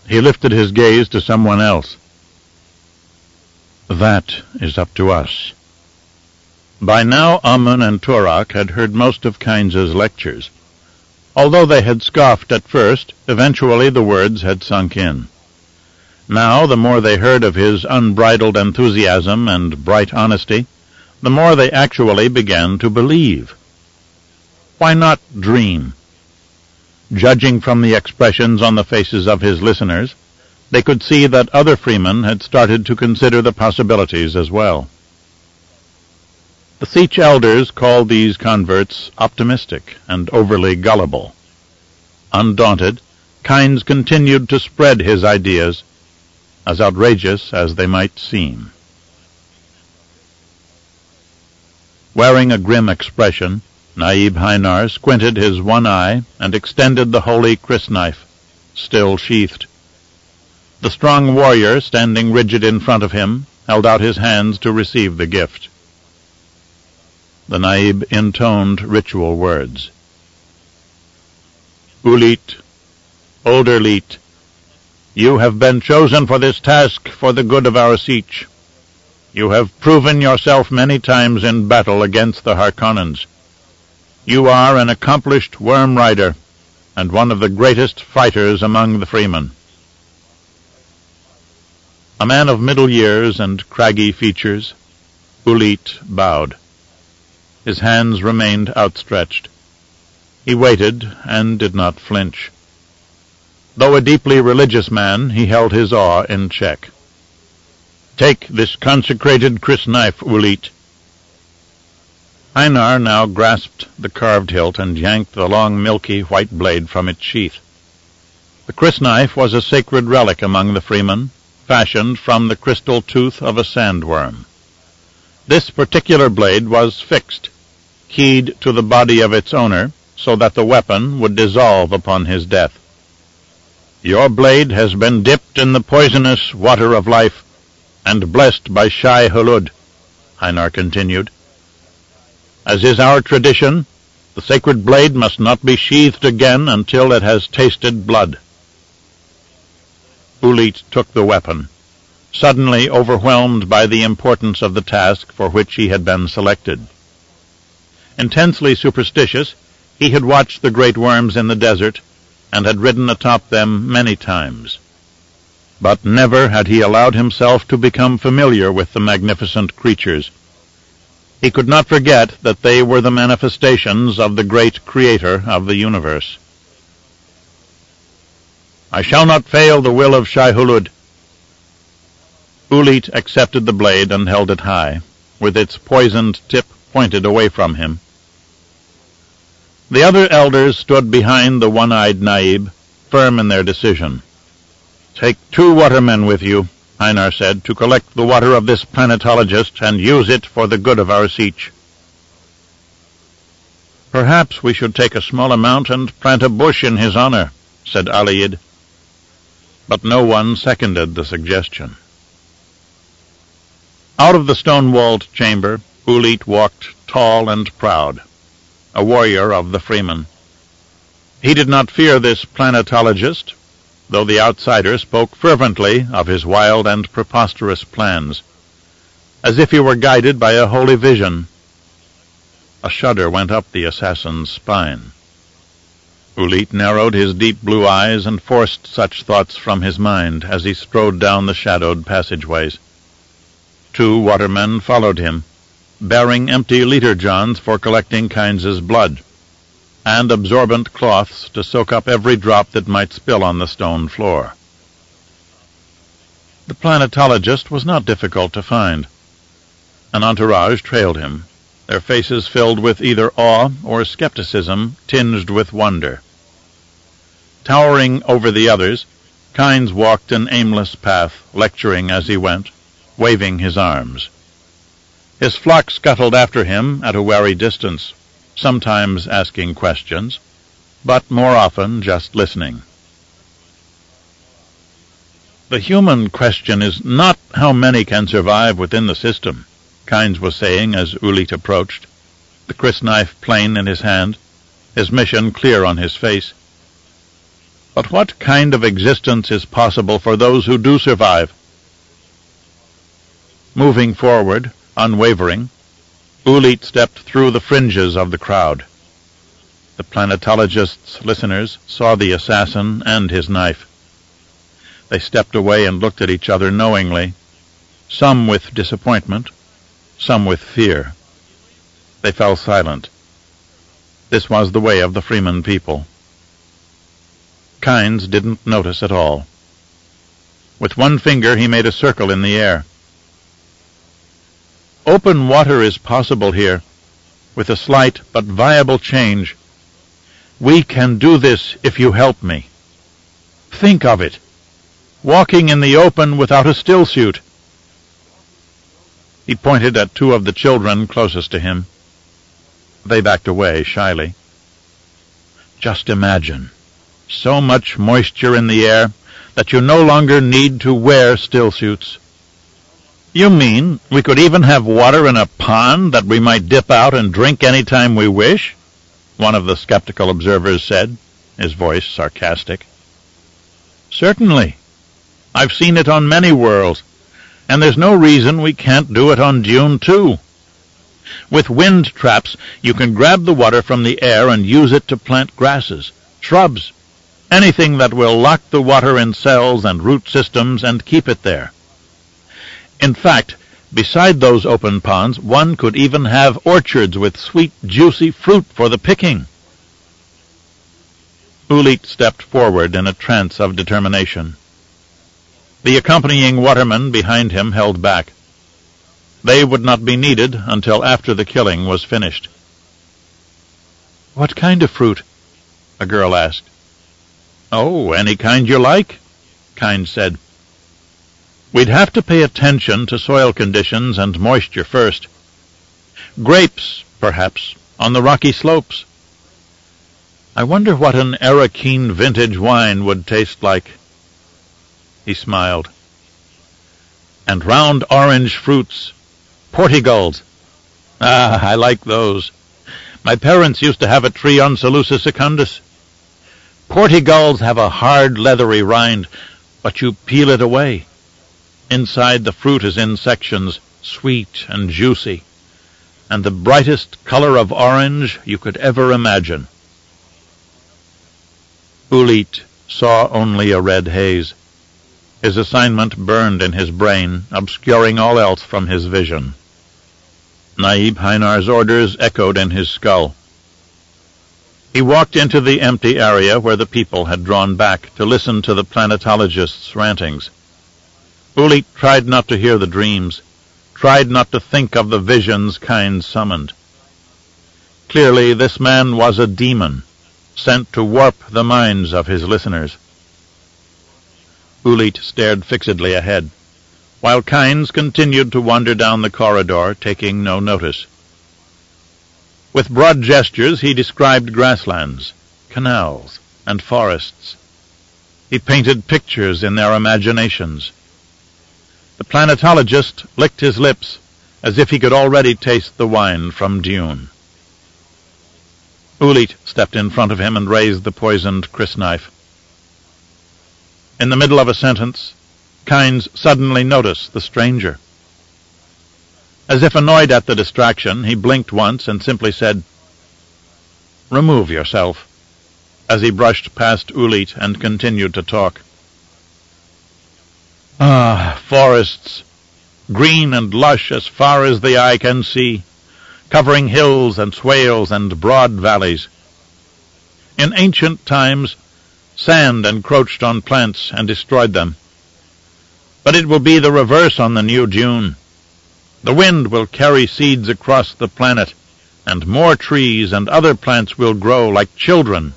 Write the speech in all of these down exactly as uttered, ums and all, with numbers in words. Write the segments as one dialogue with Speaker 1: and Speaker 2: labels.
Speaker 1: He lifted his gaze to someone else. "That is up to us." By now Amun and Turok had heard most of Kynes's lectures. Although they had scoffed at first, eventually the words had sunk in. Now, the more they heard of his unbridled enthusiasm and bright honesty, the more they actually began to believe. Why not dream? Judging from the expressions on the faces of his listeners, they could see that other freemen had started to consider the possibilities as well. The Sietch elders called these converts optimistic and overly gullible. Undaunted, Kynes continued to spread his ideas, as outrageous as they might seem. Wearing a grim expression, Naib Hanar squinted his one eye and extended the holy crysknife, still sheathed. The strong warrior, standing rigid in front of him, held out his hands to receive the gift. The Naib intoned ritual words. "Ulit, older Leet, you have been chosen for this task for the good of our Sietch. You have proven yourself many times in battle against the Harkonnens. You are an accomplished worm rider, and one of the greatest fighters among the freemen." A man of middle years and craggy features, Ulit bowed. His hands remained outstretched. He waited and did not flinch. Though a deeply religious man, he held his awe in check. "Take this consecrated crysknife, Ulit." Hanar now grasped the carved hilt and yanked the long, milky white blade from its sheath. The crysknife was a sacred relic among the freemen, fashioned from the crystal tooth of a sandworm. This particular blade was fixed, keyed to the body of its owner, so that the weapon would dissolve upon his death. "Your blade has been dipped in the poisonous water of life, and blessed by Shai-Hulud," Hanar continued. "As is our tradition, the sacred blade must not be sheathed again until it has tasted blood." Ulit took the weapon, suddenly overwhelmed by the importance of the task for which he had been selected. Intensely superstitious, he had watched the great worms in the desert, and had ridden atop them many times. But never had he allowed himself to become familiar with the magnificent creatures. He could not forget that they were the manifestations of the great Creator of the universe. "I shall not fail the will of Shai-Hulud." Ulit accepted the blade and held it high, with its poisoned tip pointed away from him. The other elders stood behind the one-eyed Naib, firm in their decision. "Take two watermen with you," Hanar said, "to collect the water of this planetologist and use it for the good of our Sietch." "Perhaps we should take a small amount and plant a bush in his honor," said Aliyid. But no one seconded the suggestion. Out of the stone-walled chamber, Ulit walked tall and proud, a warrior of the freemen. He did not fear this planetologist, though the outsider spoke fervently of his wild and preposterous plans, as if he were guided by a holy vision. A shudder went up the assassin's spine. Ulit narrowed his deep blue eyes and forced such thoughts from his mind as he strode down the shadowed passageways. Two watermen followed him, bearing empty liter-johns for collecting Kynes's blood, and absorbent cloths to soak up every drop that might spill on the stone floor. The planetologist was not difficult to find. An entourage trailed him, their faces filled with either awe or skepticism tinged with wonder. Towering over the others, Kynes walked an aimless path, lecturing as he went, waving his arms. His flock scuttled after him at a wary distance, sometimes asking questions, but more often just listening. "The human question is not how many can survive within the system," Kynes was saying as Ulit approached, the crysknife plain in his hand, his mission clear on his face, But what kind of existence is possible for those who do survive? Moving forward, unwavering, Ulit stepped through the fringes of the crowd. The planetologist's listeners saw the assassin and his knife. They stepped away and looked at each other knowingly, some with disappointment, some with fear. They fell silent. This was the way of the Freeman people. Kynes didn't notice at all. With one finger he made a circle in the air. Open water is possible here, with a slight but viable change. We can do this if you help me. Think of it. Walking in the open without a stillsuit. He pointed at two of the children closest to him. They backed away shyly. Just imagine. So much moisture in the air that you no longer need to wear stillsuits. You mean we could even have water in a pond that we might dip out and drink any time we wish? One of the skeptical observers said, his voice sarcastic. Certainly. I've seen it on many worlds, and there's no reason we can't do it on Dune too. With wind traps, you can grab the water from the air and use it to plant grasses, shrubs, anything that will lock the water in cells and root systems and keep it there. In fact, beside those open ponds, one could even have orchards with sweet, juicy fruit for the picking. Ulit stepped forward in a trance of determination. The accompanying watermen behind him held back. They would not be needed until after the killing was finished. "What kind of fruit?" a girl asked. "Oh, any kind you like," Kynes said. "We'd have to pay attention to soil conditions and moisture first. Grapes, perhaps, on the rocky slopes. I wonder what an Arakeen vintage wine would taste like." He smiled. "And round orange fruits. Portugals. Ah, I like those. My parents used to have a tree on Seleucus Secundus. Portugals have a hard, leathery rind, but you peel it away. Inside the fruit is in sections, sweet and juicy, and the brightest color of orange you could ever imagine." Ulit saw only a red haze. His assignment burned in his brain, obscuring all else from his vision. Naib Hainar's orders echoed in his skull. He walked into the empty area where the people had drawn back to listen to the planetologist's rantings. Ulit tried not to hear the dreams, tried not to think of the visions Kynes summoned. Clearly, this man was a demon, sent to warp the minds of his listeners. Ulit stared fixedly ahead, while Kynes continued to wander down the corridor, taking no notice. With broad gestures he described grasslands, canals, and forests. He painted pictures in their imaginations. The planetologist licked his lips, as if he could already taste the wine from Dune. Ulit stepped in front of him and raised the poisoned crysknife. In the middle of a sentence, Kynes suddenly noticed the stranger. As if annoyed at the distraction, he blinked once and simply said, "Remove yourself," as he brushed past Ulit and continued to talk. Ah, forests, green and lush as far as the eye can see, covering hills and swales and broad valleys. In ancient times, sand encroached on plants and destroyed them. But it will be the reverse on the new Dune. The wind will carry seeds across the planet, and more trees and other plants will grow like children.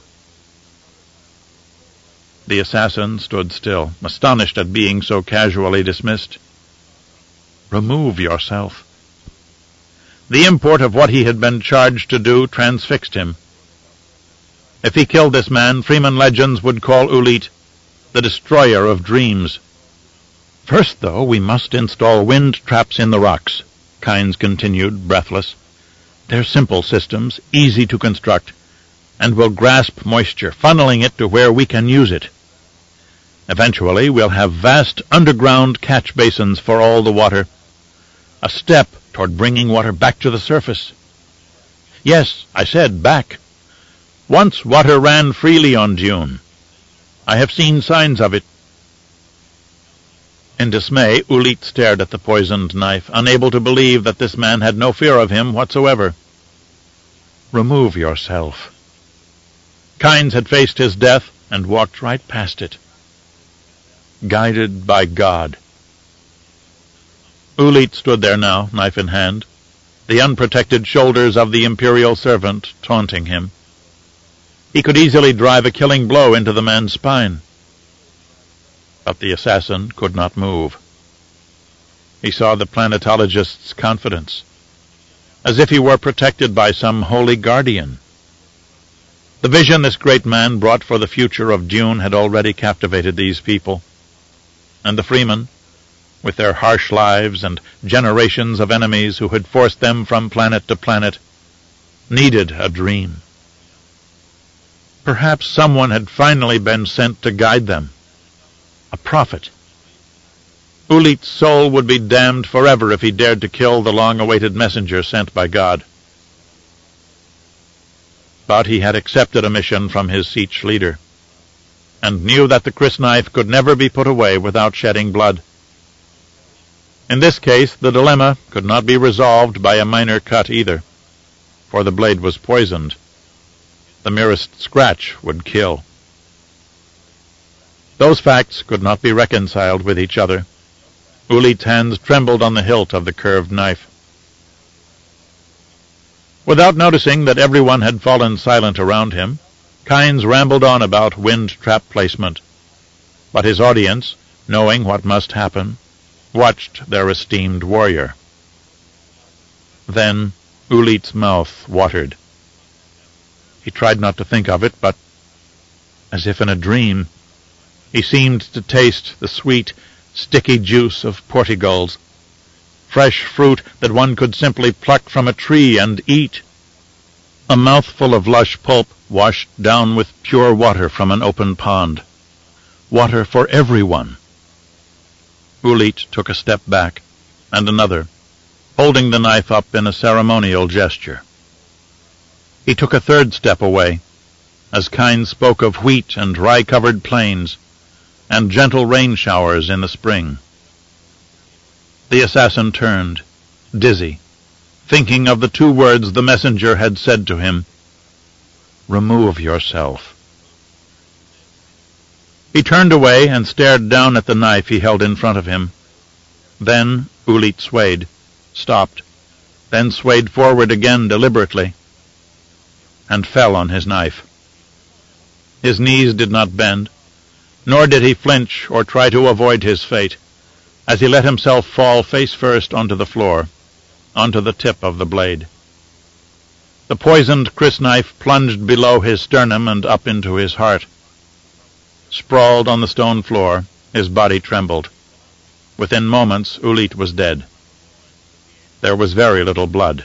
Speaker 1: The assassin stood still, astonished at being so casually dismissed. Remove yourself. The import of what he had been charged to do transfixed him. If he killed this man, Freeman legends would call Ulit the destroyer of dreams. First, though, we must install wind traps in the rocks, Kynes continued, breathless. They're simple systems, easy to construct, and will grasp moisture, funneling it to where we can use it. Eventually, we'll have vast underground catch basins for all the water, a step toward bringing water back to the surface. Yes, I said back. Once water ran freely on Dune. I have seen signs of it. In dismay, Ulit stared at the poisoned knife, unable to believe that this man had no fear of him whatsoever. Remove yourself. Kynes had faced his death and walked right past it, guided by God. Ulit stood there now, knife in hand, the unprotected shoulders of the imperial servant taunting him. He could easily drive a killing blow into the man's spine. But the assassin could not move. He saw the planetologist's confidence, as if he were protected by some holy guardian. The vision this great man brought for the future of Dune had already captivated these people, and the freemen, with their harsh lives and generations of enemies who had forced them from planet to planet, needed a dream. Perhaps someone had finally been sent to guide them. A prophet. Ulit's soul would be damned forever if he dared to kill the long-awaited messenger sent by God. But he had accepted a mission from his Sietch leader, and knew that the crysknife could never be put away without shedding blood. In this case, the dilemma could not be resolved by a minor cut either, for the blade was poisoned. The merest scratch would kill. Those facts could not be reconciled with each other. Ulit's hands trembled on the hilt of the curved knife. Without noticing that everyone had fallen silent around him, Kynes rambled on about wind-trap placement. But his audience, knowing what must happen, watched their esteemed warrior. Then Ulit's mouth watered. He tried not to think of it, but, as if in a dream, he seemed to taste the sweet, sticky juice of portugals, fresh fruit that one could simply pluck from a tree and eat. A mouthful of lush pulp washed down with pure water from an open pond. Water for everyone. Ulit took a step back, and another, holding the knife up in a ceremonial gesture. He took a third step away, as Kynes spoke of wheat and rye-covered plains, and gentle rain showers in the spring. The assassin turned, dizzy, thinking of the two words the messenger had said to him, "Remove yourself." He turned away and stared down at the knife he held in front of him. Then Ulit swayed, stopped, then swayed forward again deliberately, and fell on his knife. His knees did not bend, nor did he flinch or try to avoid his fate, as he let himself fall face first onto the floor, onto the tip of the blade. The poisoned crysknife plunged below his sternum and up into his heart. Sprawled on the stone floor, his body trembled. Within moments, Ulit was dead. There was very little blood.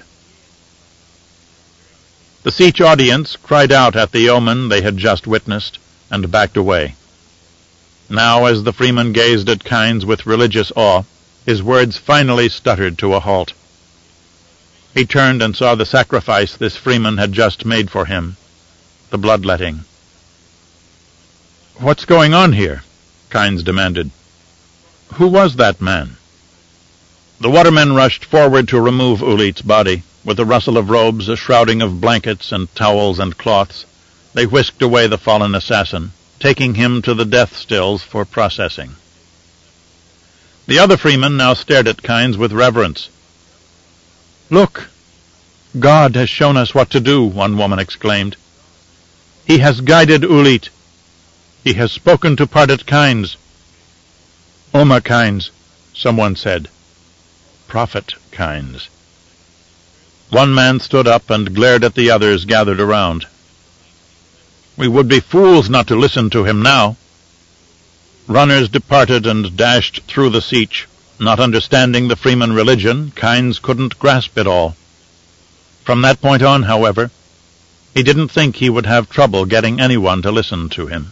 Speaker 1: The Sietch audience cried out at the omen they had just witnessed, and backed away. Now, as the freeman gazed at Kynes with religious awe, his words finally stuttered to a halt. He turned and saw the sacrifice this freeman had just made for him, the bloodletting. "What's going on here?" Kynes demanded. "Who was that man?" The watermen rushed forward to remove Ulit's body. With a rustle of robes, a shrouding of blankets and towels and cloths, they whisked away the fallen assassin, taking him to the death stills for processing. The other freeman now stared at Kynes with reverence. "Look! God has shown us what to do," one woman exclaimed. "He has guided Ulit. He has spoken to Pardet Kynes." "Oma Kynes," someone said. "Prophet Kynes." One man stood up and glared at the others gathered around. "We would be fools not to listen to him now." Runners departed and dashed through the Sietch. Not understanding the freeman religion, Kynes couldn't grasp it all. From that point on, however, He didn't think he would have trouble getting anyone to listen to him.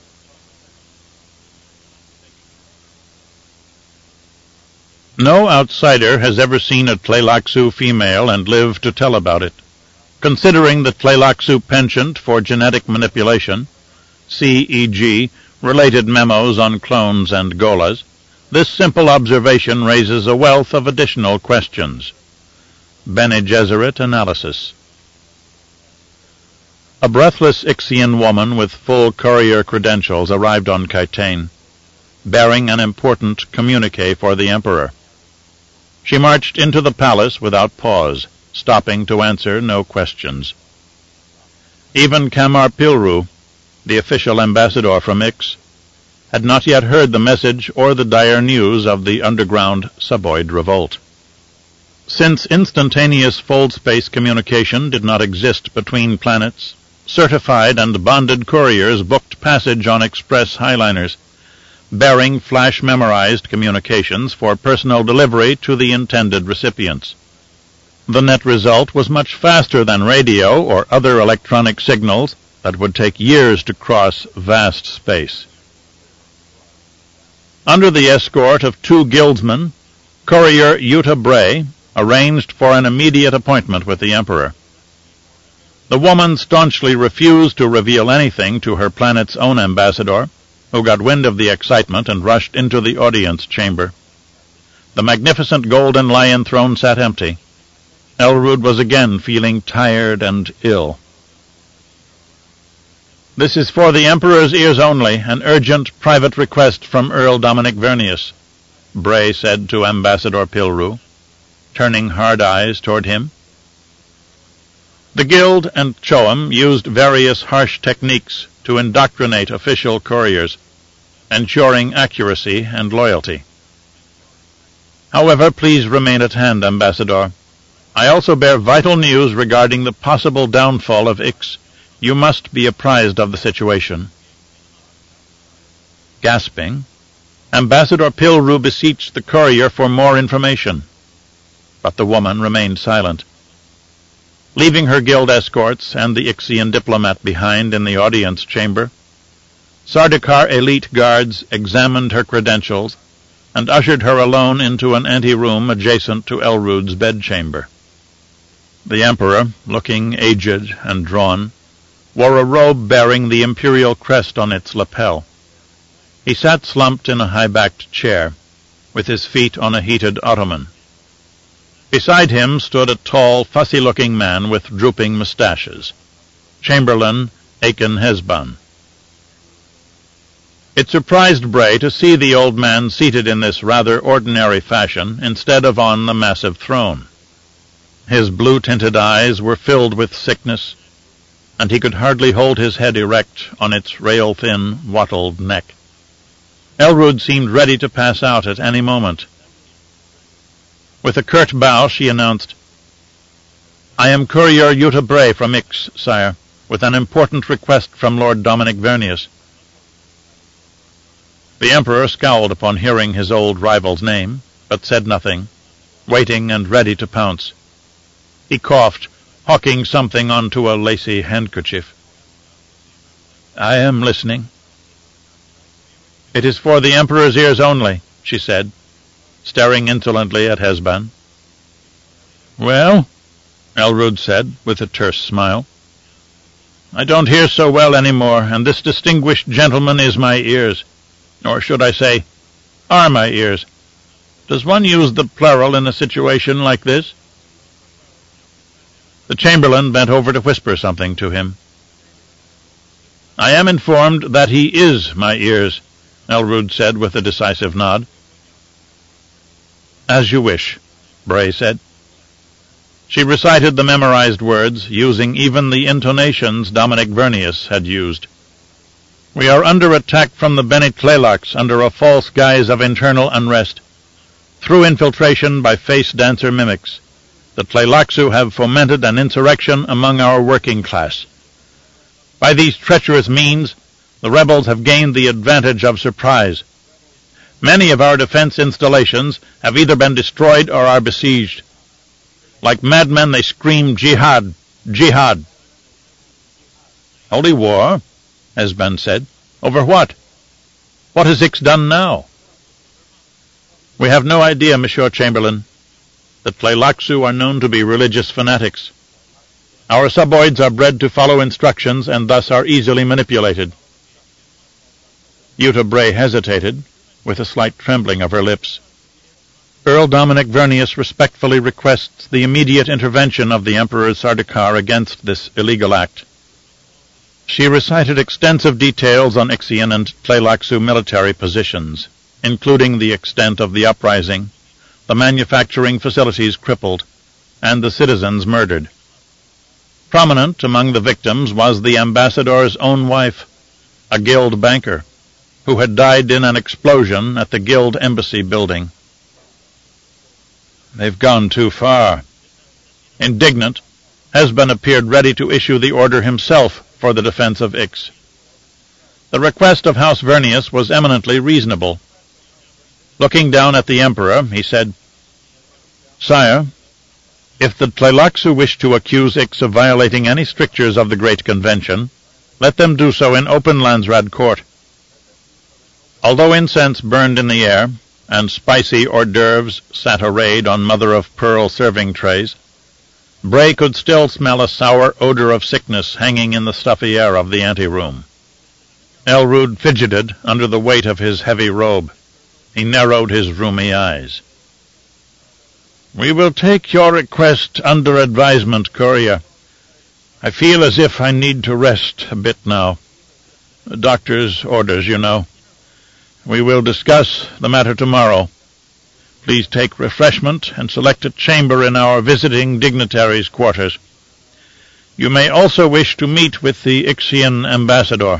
Speaker 1: No outsider has ever seen a Tleilaxu female and lived to tell about it. Considering the Tleilaxu penchant for genetic manipulation, for example, related memos on clones and golas, this simple observation raises a wealth of additional questions. Bene Gesserit analysis. A breathless Ixian woman with full courier credentials arrived on Kytain, bearing an important communique for the Emperor. She marched into the palace without pause, stopping to answer no questions. Even Kamar Pilru, the official ambassador from Ix, had not yet heard the message or the dire news of the underground Suboid revolt. Since instantaneous fold-space communication did not exist between planets, certified and bonded couriers booked passage on express highliners, bearing flash-memorized communications for personal delivery to the intended recipients. The net result was much faster than radio or other electronic signals that would take years to cross vast space. Under the escort of two guildsmen, courier Yuta Bray arranged for an immediate appointment with the Emperor. The woman staunchly refused to reveal anything to her planet's own ambassador, who got wind of the excitement and rushed into the audience chamber. The magnificent golden lion throne sat empty. Elrud was again feeling tired and ill. "This is for the Emperor's ears only, an urgent private request from Earl Dominic Vernius," Bray said to Ambassador Pilru, turning hard eyes toward him. The Guild and Choam used various harsh techniques to indoctrinate official couriers, ensuring accuracy and loyalty. "However, please remain at hand, Ambassador. I also bear vital news regarding the possible downfall of Ix. You must be apprised of the situation." Gasping, Ambassador Pilru beseeched the courier for more information, but the woman remained silent. Leaving her guild escorts and the Ixian diplomat behind in the audience chamber, Sardaukar elite guards examined her credentials and ushered her alone into an anteroom adjacent to Elrud's bedchamber. The Emperor, looking aged and drawn, wore a robe bearing the imperial crest on its lapel. He sat slumped in a high-backed chair, with his feet on a heated ottoman. Beside him stood a tall, fussy-looking man with drooping mustaches, Chamberlain Aiken Hesban. It surprised Bray to see the old man seated in this rather ordinary fashion instead of on the massive throne. His blue-tinted eyes were filled with sickness, and he could hardly hold his head erect on its rail-thin, wattled neck. Elrud seemed ready to pass out at any moment. With a curt bow, she announced, "I am Courier Yuta Bray from Ix, sire, with an important request from Lord Dominic Vernius." The Emperor scowled upon hearing his old rival's name, but said nothing, waiting and ready to pounce. He coughed, hawking something onto a lacy handkerchief. "I am listening." "It is for the Emperor's ears only," she said, staring insolently at Hesban. "Well," Elrud said, with a terse smile, "I don't hear so well any more, and this distinguished gentleman is my ears. Or should I say, are my ears? Does one use the plural in a situation like this?" The Chamberlain bent over to whisper something to him. "I am informed that he is my ears," Elrud said with a decisive nod. "As you wish," Bray said. She recited the memorized words, using even the intonations Dominic Vernius had used. "We are under attack from the Bene Tleilax under a false guise of internal unrest. Through infiltration by face-dancer mimics, the Tleilaxu have fomented an insurrection among our working class. By these treacherous means, the rebels have gained the advantage of surprise. Many of our defense installations have either been destroyed or are besieged. Like madmen they scream, 'Jihad! Jihad!' Holy war? Esben said. Over what? What has Ix done now? We have no idea, Monsieur Chamberlain. The Tleilaxu are known to be religious fanatics. Our suboids are bred to follow instructions and thus are easily manipulated. Yuta Bray hesitated, with a slight trembling of her lips. Earl Dominic Vernius respectfully requests the immediate intervention of the Emperor Sardaukar against this illegal act. She recited extensive details on Ixian and Tleilaxu military positions, including the extent of the uprising, the manufacturing facilities crippled, and the citizens murdered. Prominent among the victims was the ambassador's own wife, a guild banker, who had died in an explosion at the guild embassy building. They've gone too far. Indignant, Esben appeared ready to issue the order himself for the defense of Ix. The request of House Vernius was eminently reasonable. Looking down at the Emperor, he said, Sire, if the Tleilaxu wish to accuse Ix of violating any strictures of the Great Convention, let them do so in open Landsraad court. Although incense burned in the air, and spicy hors d'oeuvres sat arrayed on mother-of-pearl serving trays, Bray could still smell a sour odor of sickness hanging in the stuffy air of the anteroom. Elrude fidgeted under the weight of his heavy robe. He narrowed his rheumy eyes. "We will take your request under advisement, courier. I feel as if I need to rest a bit now. The doctor's orders, you know. We will discuss the matter tomorrow. Please take refreshment and select a chamber in our visiting dignitaries' quarters. You may also wish to meet with the Ixian ambassador."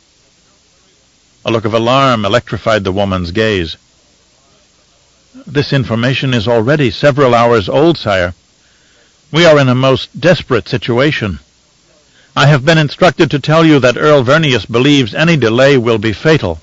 Speaker 1: A look of alarm electrified the woman's gaze. "This information is already several hours old, sire. We are in a most desperate situation. I have been instructed to tell you that Earl Vernius believes any delay will be fatal."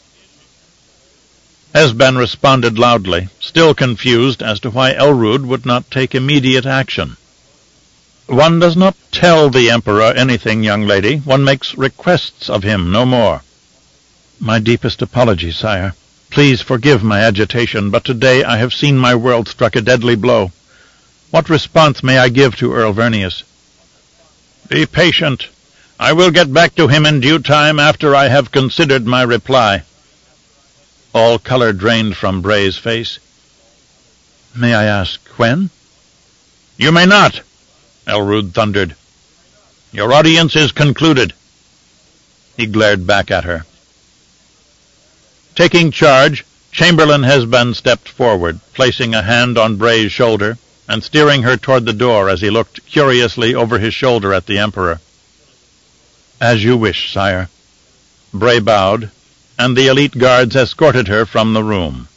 Speaker 1: Esben responded loudly, still confused as to why Elrude would not take immediate action. "One does not tell the Emperor anything, young lady. One makes requests of him, no more." "My deepest apologies, sire. Please forgive my agitation, but today I have seen my world struck a deadly blow. What response may I give to Earl Vernius?" "Be patient. I will get back to him in due time after I have considered my reply." All color drained from Bray's face. "May I ask when?" "You may not," Elrude thundered. "Your audience is concluded." He glared back at her. Taking charge, Chamberlain Esben stepped forward, placing a hand on Bray's shoulder and steering her toward the door as he looked curiously over his shoulder at the Emperor. "As you wish, sire." Bray bowed, and the elite guards escorted her from the room.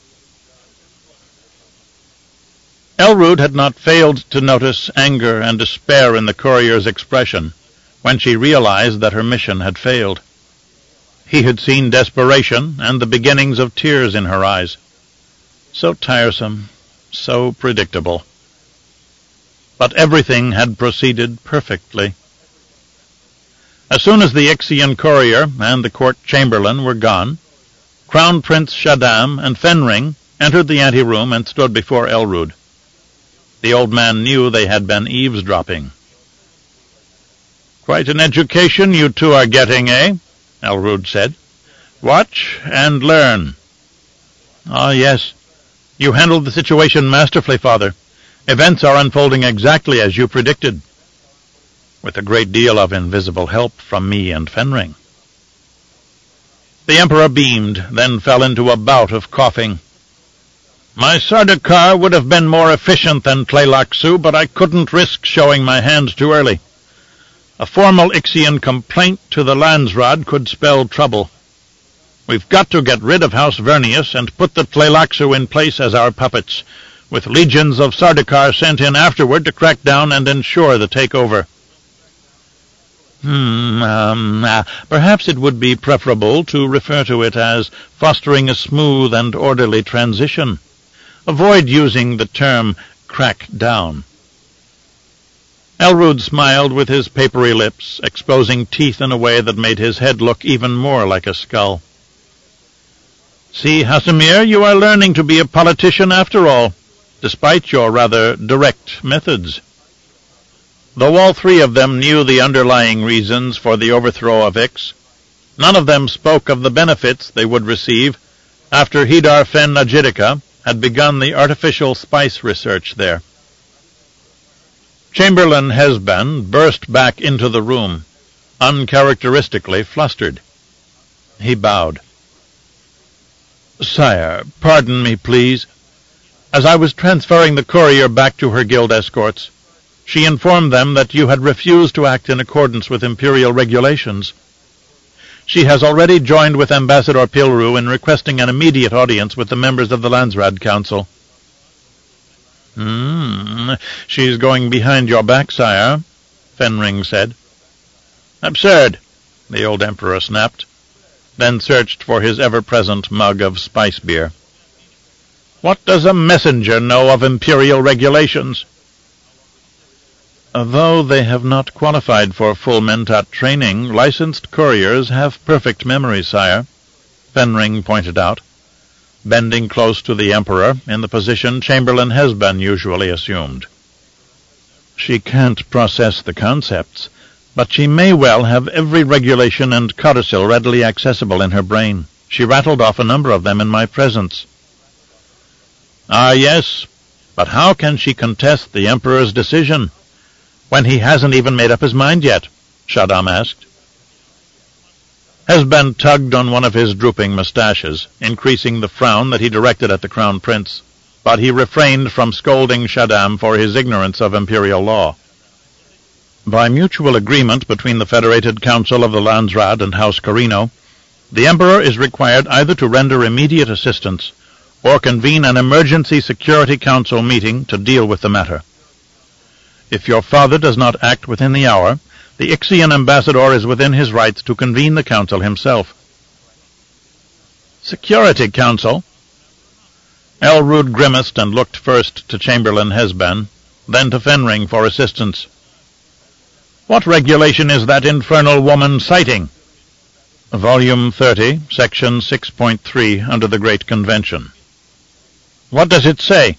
Speaker 1: Elrude had not failed to notice anger and despair in the courier's expression when she realized that her mission had failed. He had seen desperation and the beginnings of tears in her eyes. So tiresome, so predictable. But everything had proceeded perfectly. As soon as the Ixian courier and the court chamberlain were gone, Crown Prince Shaddam and Fenring entered the anteroom and stood before Elrude. The old man knew they had been eavesdropping. "Quite an education you two are getting, eh?" Elrude said. "Watch and learn." "Ah, yes. You handled the situation masterfully, Father. Events are unfolding exactly as you predicted." "With a great deal of invisible help from me and Fenring." The Emperor beamed, then fell into a bout of coughing. "My Sardaukar would have been more efficient than Tleilaxu, but I couldn't risk showing my hand too early. A formal Ixian complaint to the Landsraad could spell trouble. We've got to get rid of House Vernius and put the Tleilaxu in place as our puppets, with legions of Sardaukar sent in afterward to crack down and ensure the takeover." Hmm, um, uh, perhaps it would be preferable to refer to it as fostering a smooth and orderly transition. Avoid using the term crack down. Elrud smiled with his papery lips, exposing teeth in a way that made his head look even more like a skull. "See, Hasimir, you are learning to be a politician after all, despite your rather direct methods." Though all three of them knew the underlying reasons for the overthrow of Ix, none of them spoke of the benefits they would receive after Hidar Fen Ajidica had begun the artificial spice research there. Chamberlain Hesban burst back into the room, uncharacteristically flustered. He bowed. "Sire, pardon me, please. As I was transferring the courier back to her guild escorts, she informed them that you had refused to act in accordance with Imperial regulations. She has already joined with Ambassador Pilru in requesting an immediate audience with the members of the Landsraad Council." "Hmm, she's going behind your back, sire," Fenring said. "Absurd," the old Emperor snapped, then searched for his ever-present mug of spice beer. "What does a messenger know of Imperial regulations?" "Though they have not qualified for full Mentat training, licensed couriers have perfect memory, sire," Fenring pointed out, bending close to the Emperor in the position Chamberlain Hesban usually assumed. "She can't process the concepts, but she may well have every regulation and codicil readily accessible in her brain. She rattled off a number of them in my presence." "Ah, yes, but how can she contest the Emperor's decision, when he hasn't even made up his mind yet?" Shaddam asked. Hesban tugged on one of his drooping mustaches, increasing the frown that he directed at the Crown Prince, but he refrained from scolding Shaddam for his ignorance of Imperial law. By mutual agreement between the Federated Council of the Landsraad and House Corrino, the Emperor is required either to render immediate assistance or convene an emergency Security Council meeting to deal with the matter. If your father does not act within the hour, the Ixian ambassador is within his rights to convene the council himself. "Security Council?" Elrud grimaced and looked first to Chamberlain Hesban, then to Fenring for assistance. "What regulation is that infernal woman citing?" "Volume thirty, Section six point three, under the Great Convention." "What does it say?"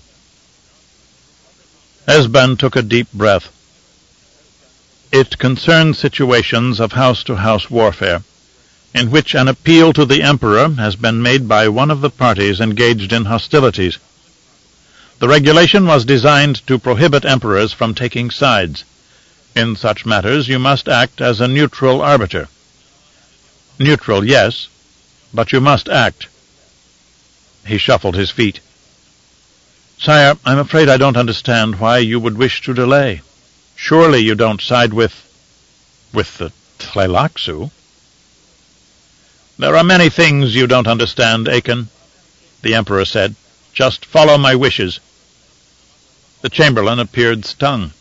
Speaker 1: Hesban took a deep breath. "It concerns situations of house-to-house warfare, in which an appeal to the Emperor has been made by one of the parties engaged in hostilities. The regulation was designed to prohibit emperors from taking sides. In such matters you must act as a neutral arbiter. Neutral, yes, but you must act." He shuffled his feet. "Sire, I'm afraid I don't understand why you would wish to delay. Surely you don't side with... with the Tleilaxu?" "There are many things you don't understand, Aken," the Emperor said. "Just follow my wishes." The Chamberlain appeared stung.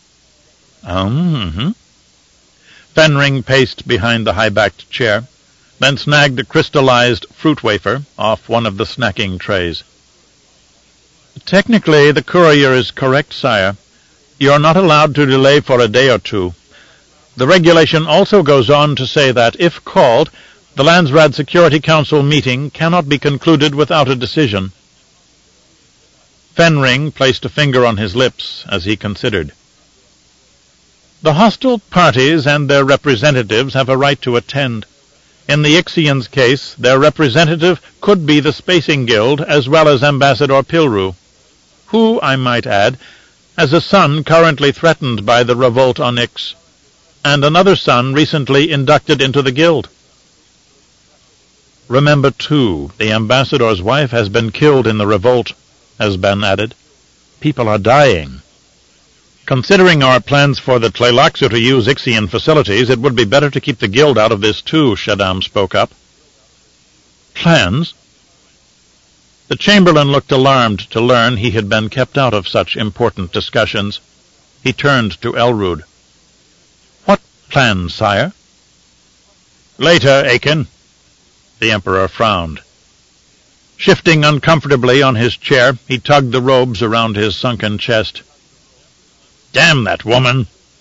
Speaker 1: Um, Fenring paced behind the high-backed chair, then snagged a crystallized fruit wafer off one of the snacking trays. "Technically, the courier is correct, sire. You're not allowed to delay for a day or two. The regulation also goes on to say that, if called, the Landsraad Security Council meeting cannot be concluded without a decision." Fenring placed a finger on his lips as he considered. "The hostile parties and their representatives have a right to attend. In the Ixians' case, their representative could be the Spacing Guild as well as Ambassador Pilru, who, I might add, has a son currently threatened by the revolt on Ix, and another son recently inducted into the guild. Remember, too, the ambassador's wife has been killed in the revolt," Hesban added. "People are dying. Considering our plans for the Tleilaxu to use Ixian facilities, it would be better to keep the guild out of this, too," Shaddam spoke up. "Plans?" The Chamberlain looked alarmed to learn he had been kept out of such important discussions. He turned to Elrud. "What plans, sire?" "Later, Aken." The Emperor frowned. Shifting uncomfortably on his chair, he tugged the robes around his sunken chest. "Damn that woman!"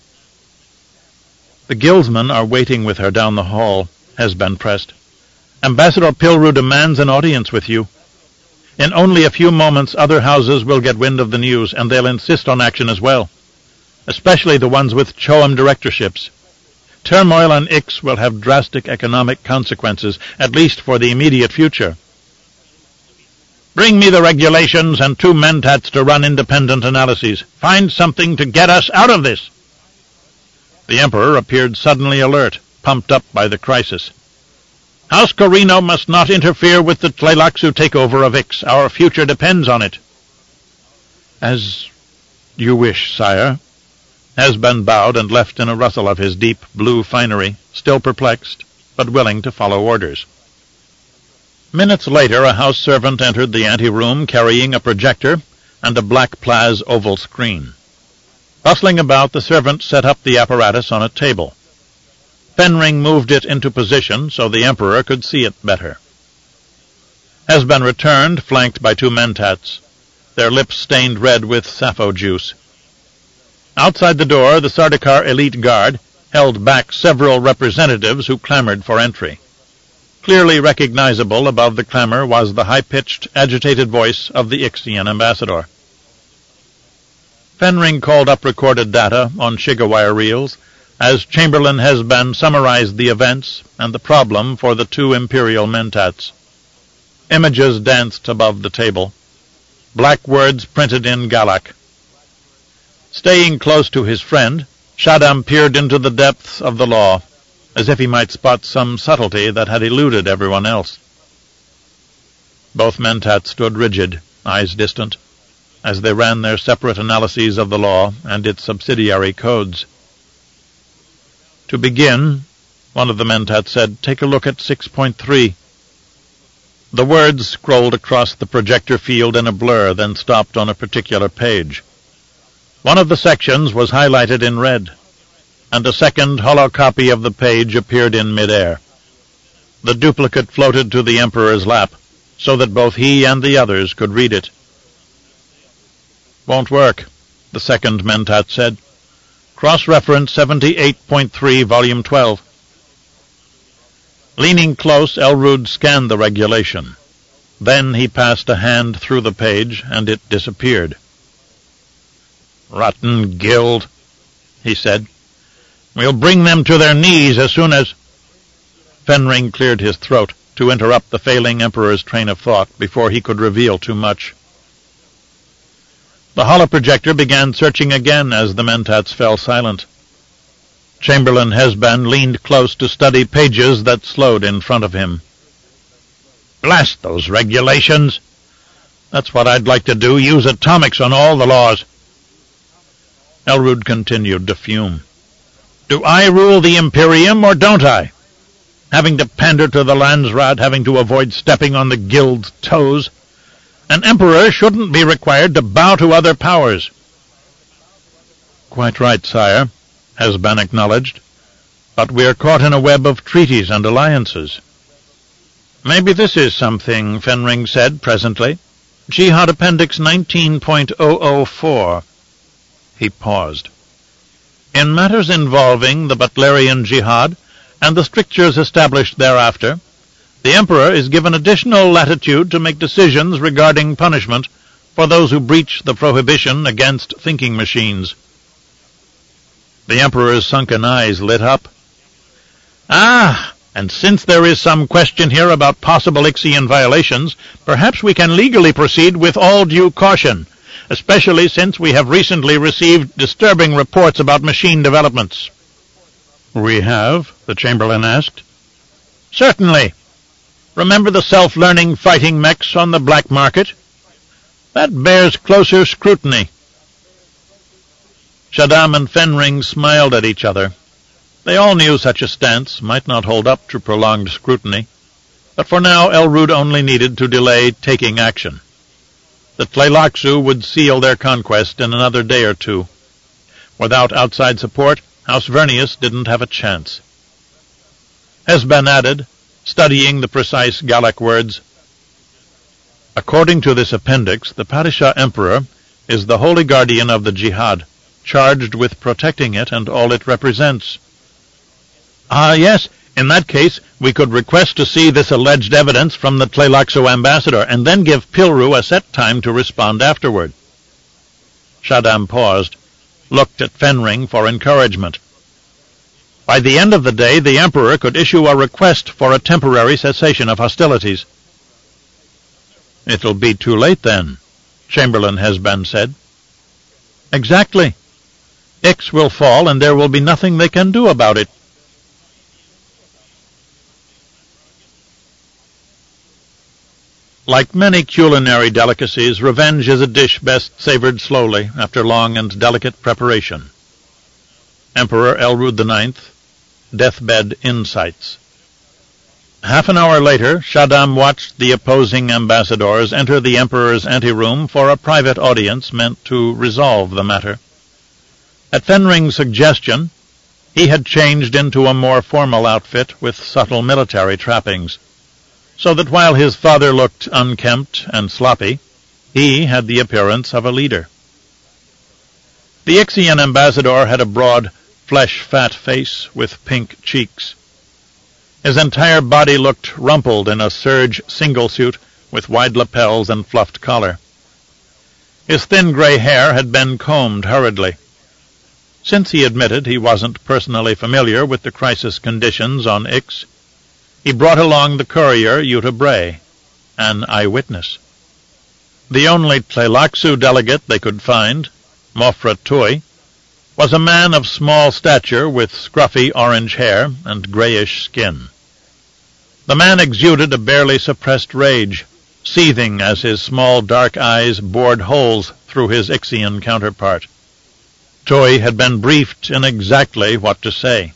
Speaker 1: The guildsmen are waiting with her down the hall, Hesben pressed. Ambassador Pilru demands an audience with you. In only a few moments other houses will get wind of the news, and they'll insist on action as well, especially the ones with Choam directorships. Turmoil on Ix will have drastic economic consequences, at least for the immediate future. Bring me the regulations and two mentats to run independent analyses. Find something to get us out of this. The Emperor appeared suddenly alert, pumped up by the crisis. House Corino must not interfere with the Tleilaxu takeover of Ix. Our future depends on it. As you wish, sire. Hesben bowed and left in a rustle of his deep blue finery, still perplexed, but willing to follow orders. Minutes later a house servant entered the ante-room carrying a projector and a black Plaz oval screen. Bustling about, the servant set up the apparatus on a table. Fenring moved it into position so the Emperor could see it better. Hesben returned, flanked by two mentats, their lips stained red with sappho juice. Outside the door, the Sardaukar elite guard held back several representatives who clamored for entry. Clearly recognizable above the clamor was the high-pitched, agitated voice of the Ixian ambassador. Fenring called up recorded data on Shigawire reels as Chamberlain Hesben summarized the events and the problem for the two Imperial mentats. Images danced above the table. Black words printed in Galak. Staying close to his friend, Shaddam peered into the depths of the law, as if he might spot some subtlety that had eluded everyone else. Both mentats stood rigid, eyes distant, as they ran their separate analyses of the law and its subsidiary codes. To begin, one of the mentats said, take a look at six point three. The words scrolled across the projector field in a blur, then stopped on a particular page. One of the sections was highlighted in red, and a second holocopy of the page appeared in midair. The duplicate floated to the Emperor's lap, so that both he and the others could read it. Won't work, the second mentat said. Cross-reference seventy-eight point three, Volume twelve. Leaning close, Elrud scanned the regulation. Then he passed a hand through the page, and it disappeared. Rotten guild, he said. We'll bring them to their knees as soon as... Fenring cleared his throat to interrupt the failing Emperor's train of thought before he could reveal too much. The holoprojector began searching again as the mentats fell silent. Chamberlain Hesben leaned close to study pages that slowed in front of him. Blast those regulations! That's what I'd like to do, use atomics on all the laws. Elrud continued to fume. Do I rule the Imperium, or don't I? Having to pander to the Landsraad, having to avoid stepping on the guild's toes. An emperor shouldn't be required to bow to other powers. Quite right, sire, Hesben acknowledged. But we're caught in a web of treaties and alliances. Maybe this is something, Fenring said presently. Jihad Appendix nineteen point zero zero four. He paused. In matters involving the Butlerian Jihad and the strictures established thereafter, the Emperor is given additional latitude to make decisions regarding punishment for those who breach the prohibition against thinking machines. The Emperor's sunken eyes lit up. Ah, and since there is some question here about possible Ixian violations, perhaps we can legally proceed with all due caution, especially since we have recently received disturbing reports about machine developments. We have? The Chamberlain asked. Certainly. Remember the self-learning fighting mechs on the black market? That bears closer scrutiny. Shaddam and Fenring smiled at each other. They all knew such a stance might not hold up to prolonged scrutiny, but for now Elrud only needed to delay taking action. The Tleilaxu would seal their conquest in another day or two. Without outside support, House Vernius didn't have a chance. Hesben added, studying the precise Galak words, According to this appendix, the Padishah Emperor is the holy guardian of the Jihad, charged with protecting it and all it represents. Ah, yes. In that case, we could request to see this alleged evidence from the Tleilaxu ambassador, and then give Pilru a set time to respond afterward. Shaddam paused, looked at Fenring for encouragement. By the end of the day, the Emperor could issue a request for a temporary cessation of hostilities. It'll be too late then, Chamberlain Hesban said. Exactly. Ix will fall, and there will be nothing they can do about it. Like many culinary delicacies, revenge is a dish best savored slowly after long and delicate preparation. Emperor Elrud the Ninth, Deathbed Insights. Half an hour later, Shaddam watched the opposing ambassadors enter the Emperor's anteroom for a private audience meant to resolve the matter. At Fenring's suggestion, he had changed into a more formal outfit with subtle military trappings, so that while his father looked unkempt and sloppy, he had the appearance of a leader. The Ixian ambassador had a broad, flesh-fat face with pink cheeks. His entire body looked rumpled in a serge single suit with wide lapels and fluffed collar. His thin gray hair had been combed hurriedly. Since he admitted he wasn't personally familiar with the crisis conditions on Ix, he brought along the courier Yuta Bray, an eyewitness. The only Tleilaxu delegate they could find, Mofra Tui, was a man of small stature with scruffy orange hair and grayish skin. The man exuded a barely suppressed rage, seething as his small dark eyes bored holes through his Ixian counterpart. Tui had been briefed in exactly what to say.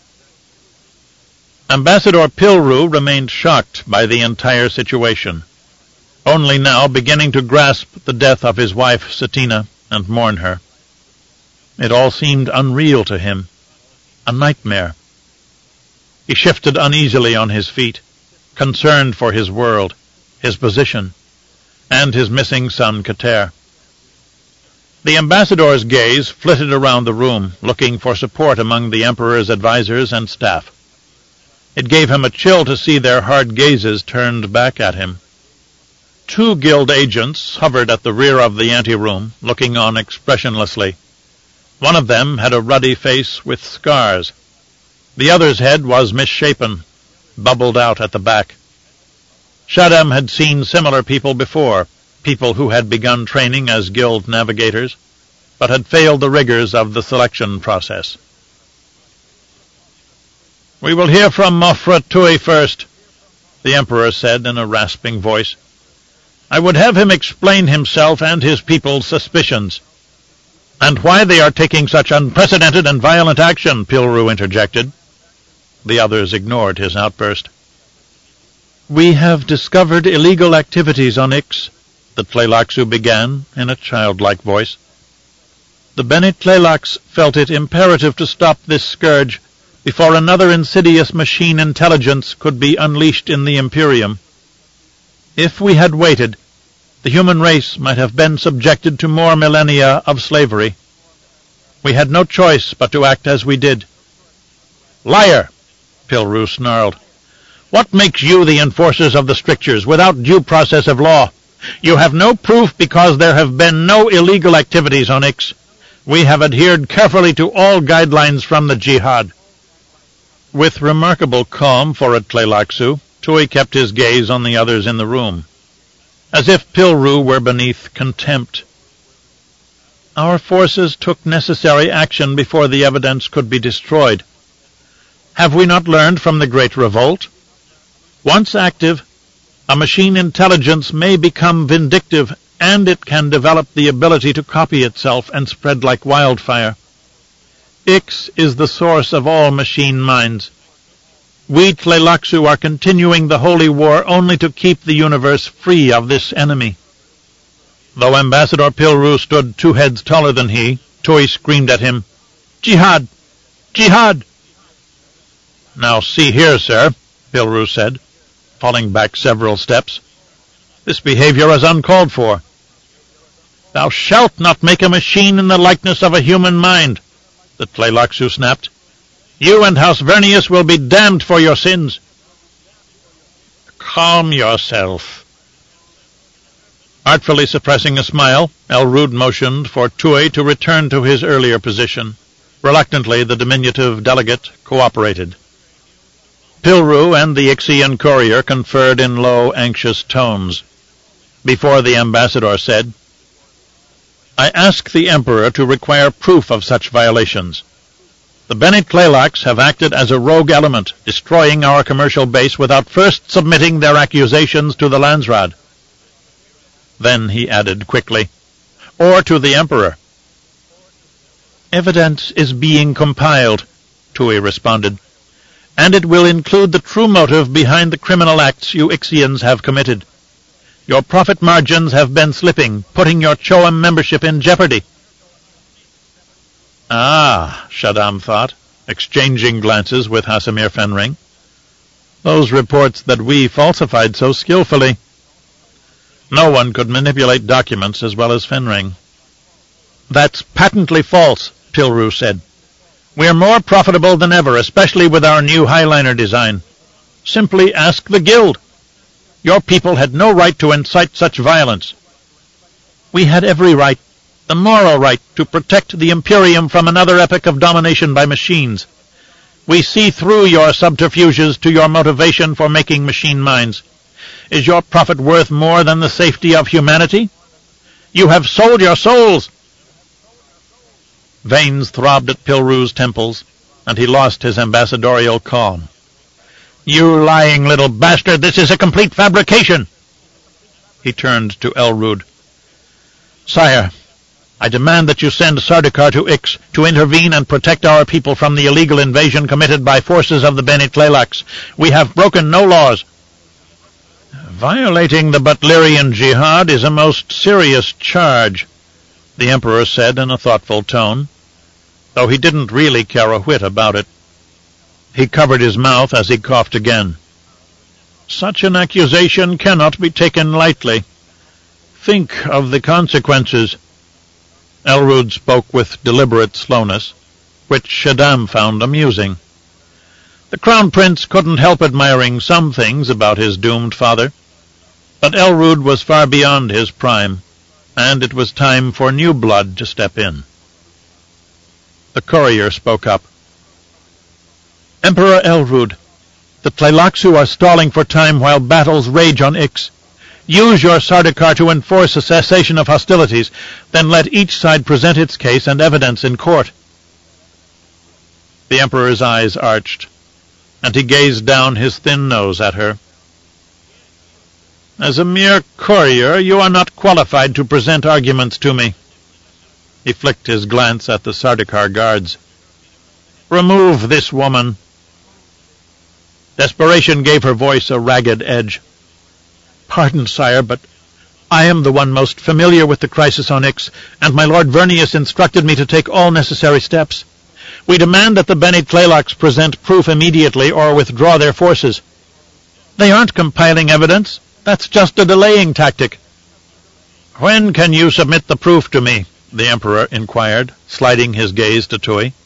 Speaker 1: Ambassador Pilru remained shocked by the entire situation, only now beginning to grasp the death of his wife Satina and mourn her. It all seemed unreal to him, a nightmare. He shifted uneasily on his feet, concerned for his world, his position, and his missing son Kater. The ambassador's gaze flitted around the room, looking for support among the Emperor's advisers and staff. It gave him a chill to see their hard gazes turned back at him. Two guild agents hovered at the rear of the anteroom, looking on expressionlessly. One of them had a ruddy face with scars. The other's head was misshapen, bubbled out at the back. Shaddam had seen similar people before, people who had begun training as guild navigators, but had failed the rigors of the selection process. "We will hear from Mofra Tui first," the Emperor said in a rasping voice. "I would have him explain himself and his people's suspicions." "And why they are taking such unprecedented and violent action," Pilru interjected. The others ignored his outburst. "We have discovered illegal activities on Ix," the Tleilaxu began in a childlike voice. "The Bene Tleilax felt it imperative to stop this scourge before another insidious machine intelligence could be unleashed in the Imperium. If we had waited, the human race might have been subjected to more millennia of slavery. We had no choice but to act as we did." "Liar!" Pilru snarled. "What makes you the enforcers of the strictures without due process of law? You have no proof because there have been no illegal activities on Ix. We have adhered carefully to all guidelines from the Jihad." With remarkable calm for a Tleilaxu, Tui kept his gaze on the others in the room, as if Pilru were beneath contempt. "Our forces took necessary action before the evidence could be destroyed. Have we not learned from the Great Revolt? Once active, a machine intelligence may become vindictive, and it can develop the ability to copy itself and spread like wildfire. Ix is the source of all machine minds. We Tleilaxu are continuing the holy war only to keep the universe free of this enemy." Though Ambassador Pilru stood two heads taller than he, Tui screamed at him, "Jihad! Jihad!" "Now see here, sir," Pilru said, falling back several steps. "This behavior is uncalled for." "Thou shalt not make a machine in the likeness of a human mind," the Tleilaxu snapped. You and House Vernius will be damned for your sins. Calm yourself. Artfully suppressing a smile, Elrude motioned for Tui to return to his earlier position. Reluctantly, the diminutive delegate cooperated. Pilru and the Ixian courier conferred in low, anxious tones. Before the ambassador said, I ask the Emperor to require proof of such violations. The Bene Tleilax have acted as a rogue element, destroying our commercial base without first submitting their accusations to the Landsraad. Then he added quickly, or to the Emperor. Evidence is being compiled, Tui responded, and it will include the true motive behind the criminal acts you Ixians have committed. Your profit margins have been slipping, putting your Choam membership in jeopardy. Ah, Shaddam thought, exchanging glances with Hasimir Fenring. Those reports that we falsified so skillfully. No one could manipulate documents as well as Fenring. That's patently false, Pilru said. We're more profitable than ever, especially with our new Highliner design. Simply ask the Guild. Your people had no right to incite such violence. We had every right, the moral right, to protect the Imperium from another epoch of domination by machines. We see through your subterfuges to your motivation for making machine minds. Is your profit worth more than the safety of humanity? You have sold your souls! Veins throbbed at Pilru's temples, and he lost his ambassadorial calm. You lying little bastard, this is a complete fabrication! He turned to Elrude. Sire, I demand that you send Sardaukar to Ix to intervene and protect our people from the illegal invasion committed by forces of the Bene Tleilax. We have broken no laws. Violating the Butlerian Jihad is a most serious charge, the Emperor said in a thoughtful tone, though he didn't really care a whit about it. He covered his mouth as he coughed again. Such an accusation cannot be taken lightly. Think of the consequences. Elrude spoke with deliberate slowness, which Shaddam found amusing. The Crown Prince couldn't help admiring some things about his doomed father, but Elrude was far beyond his prime, and it was time for new blood to step in. The courier spoke up. Emperor Elrude, the Tleilaxu are stalling for time while battles rage on Ix. Use your Sardaukar to enforce a cessation of hostilities, then let each side present its case and evidence in court. The Emperor's eyes arched, and he gazed down his thin nose at her. As a mere courier, you are not qualified to present arguments to me. He flicked his glance at the Sardaukar guards. Remove this woman. Desperation gave her voice a ragged edge. Pardon, sire, but I am the one most familiar with the crisis on Ix, and my Lord Vernius instructed me to take all necessary steps. We demand that the Bene Tleilax present proof immediately or withdraw their forces. They aren't compiling evidence. That's just a delaying tactic. When can you submit the proof to me? The Emperor inquired, sliding his gaze to Tui.